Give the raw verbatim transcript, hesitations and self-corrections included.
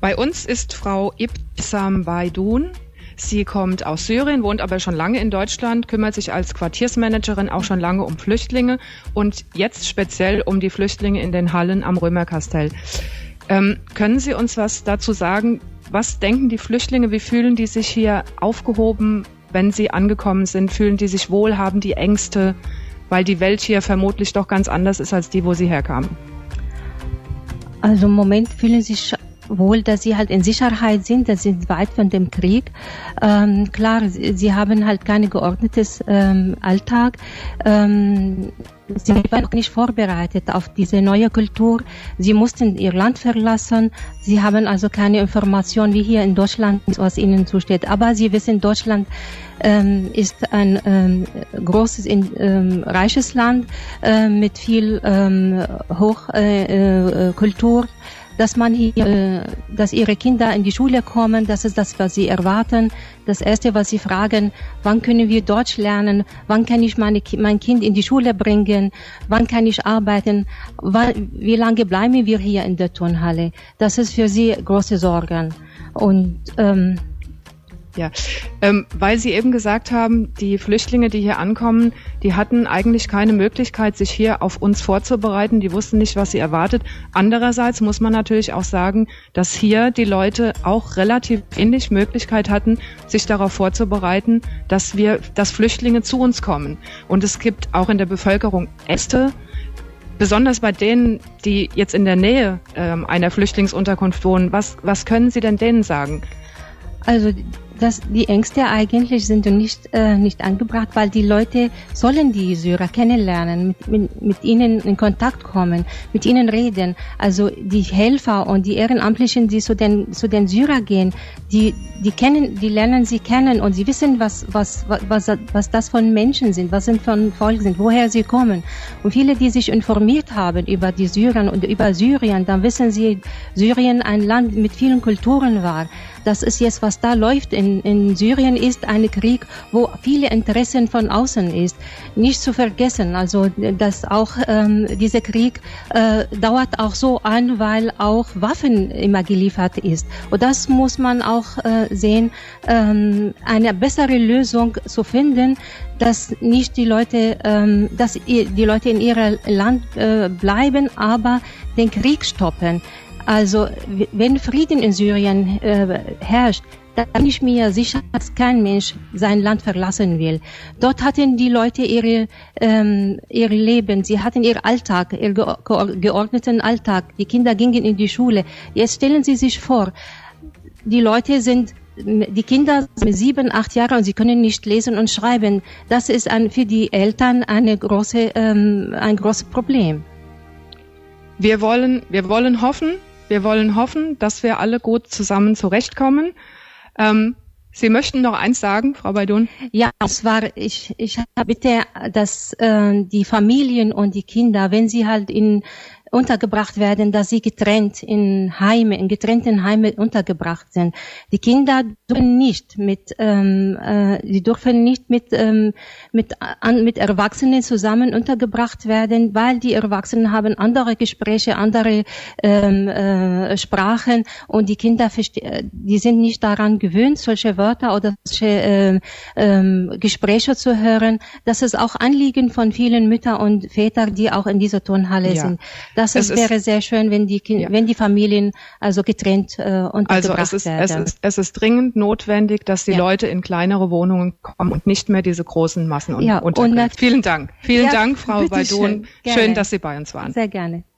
Bei uns ist Frau Ibsam Baydun. Sie kommt aus Syrien, wohnt aber schon lange in Deutschland, kümmert sich als Quartiersmanagerin auch schon lange um Flüchtlinge und jetzt speziell um die Flüchtlinge in den Hallen am Römerkastell. Ähm, können Sie uns was dazu sagen? Was denken die Flüchtlinge? Wie fühlen die sich hier aufgehoben, wenn sie angekommen sind? Fühlen die sich wohl? Haben die Ängste? Weil die Welt hier vermutlich doch ganz anders ist als die, wo sie herkamen. Also im Moment fühlen sie sich wohl, dass sie halt in Sicherheit sind, dass sie weit von dem Krieg. Ähm, klar, sie, sie haben halt kein geordnetes ähm, Alltag. Ähm, sie waren auch nicht vorbereitet auf diese neue Kultur. Sie mussten ihr Land verlassen. Sie haben also keine Information, wie hier in Deutschland, was ihnen zusteht. Aber sie wissen, Deutschland ähm, ist ein ähm, großes, in, ähm, reiches Land äh, mit viel ähm, Hochkultur. Äh, äh, Kultur. Dass man hier, äh, dass ihre Kinder in die Schule kommen, das ist das, was sie erwarten. Das Erste, was sie fragen, wann können wir Deutsch lernen? Wann kann ich meine, mein Kind in die Schule bringen? Wann kann ich arbeiten? Wann, wie lange bleiben wir hier in der Turnhalle? Das ist für sie große Sorgen. Und ähm, Ja, ähm, weil Sie eben gesagt haben, die Flüchtlinge, die hier ankommen, die hatten eigentlich keine Möglichkeit, sich hier auf uns vorzubereiten. Die wussten nicht, was sie erwartet. Andererseits muss man natürlich auch sagen, dass hier die Leute auch relativ wenig Möglichkeit hatten, sich darauf vorzubereiten, dass wir, dass Flüchtlinge zu uns kommen. Und es gibt auch in der Bevölkerung Ängste, besonders bei denen, die jetzt in der Nähe ähm, einer Flüchtlingsunterkunft wohnen. Was, was können Sie denn denen sagen? Also dass die Ängste eigentlich sind nicht äh, nicht angebracht, weil die Leute sollen die Syrer kennenlernen, mit, mit, mit ihnen in Kontakt kommen, mit ihnen reden. Also die Helfer und die Ehrenamtlichen, die zu den zu den Syrer gehen, die die kennen, die lernen sie kennen und sie wissen, was was was was das von Menschen sind, was sind von Volk sind, woher sie kommen. Und viele, die sich informiert haben über die Syrer und über Syrien, dann wissen sie, Syrien ein Land mit vielen Kulturen war. Das ist jetzt, was da läuft in, in Syrien, ist ein Krieg, wo viele Interessen von außen ist. Nicht zu vergessen, also dass auch ähm, dieser Krieg äh, dauert auch so an, weil auch Waffen immer geliefert ist. Und das muss man auch äh, sehen, ähm, eine bessere Lösung zu finden, dass nicht die Leute, ähm, dass die Leute in ihrem Land äh, bleiben, aber den Krieg stoppen. Also wenn Frieden in Syrien äh, herrscht, dann bin ich mir sicher, dass kein Mensch sein Land verlassen will. Dort hatten die Leute ihre ähm, ihr Leben, sie hatten ihr Alltag, ihr geordneten Alltag. Die Kinder gingen in die Schule. Jetzt stellen Sie sich vor, die Leute sind, die Kinder sind sieben, acht Jahre und sie können nicht lesen und schreiben. Das ist ein, für die Eltern eine große, ähm, ein großes Problem. Wir wollen, wir wollen hoffen, Wir wollen hoffen, dass wir alle gut zusammen zurechtkommen. Ähm, Sie möchten noch eins sagen, Frau Baydun? Ja, es war, ich, ich bitte, dass äh, die Familien und die Kinder, wenn sie halt in untergebracht werden, dass sie getrennt in Heime, in getrennten Heime untergebracht sind. Die Kinder dürfen nicht mit, ähm, äh, die dürfen nicht mit ähm, mit an, mit Erwachsenen zusammen untergebracht werden, weil die Erwachsenen haben andere Gespräche, andere ähm, äh, Sprachen und die Kinder verste- die sind nicht daran gewöhnt, solche Wörter oder solche äh, äh, Gespräche zu hören. Das ist auch Anliegen von vielen Müttern und Vätern, die auch in dieser Turnhalle ja. sind. Das es ist, wäre sehr schön, wenn die Kinder, ja. wenn die Familien also getrennt äh, untergebracht also es ist, werden. Es ist, es ist dringend notwendig, dass die ja. Leute in kleinere Wohnungen kommen und nicht mehr diese großen Massen un- ja, unterbringen. Vielen Dank. Vielen ja, Dank, Frau Baydun. Schön, dass Sie bei uns waren. Sehr gerne.